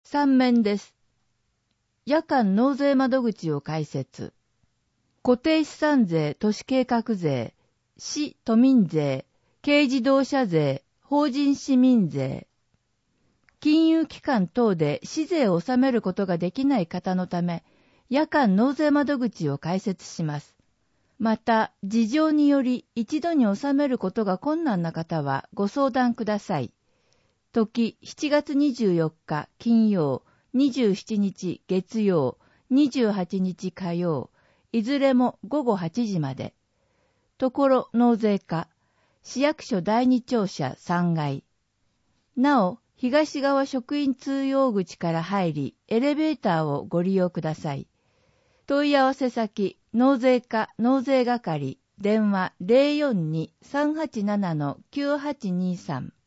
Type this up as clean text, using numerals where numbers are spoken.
3面です。夜間納税窓口を開設。固定資産税、都市計画税、市都民税、軽自動車税、法人市民税。金融機関等で市税を納めることができない方のため、夜間納税窓口を開設します。また、事情により一度に納めることが困難な方はご相談ください。時7月24日金曜、27日月曜、28日火曜、いずれも午後8時まで。ところ納税課、市役所第二庁舎3階。なお、東側職員通用口から入り、エレベーターをご利用ください。問い合わせ先、納税課納税係、電話 042-387-9823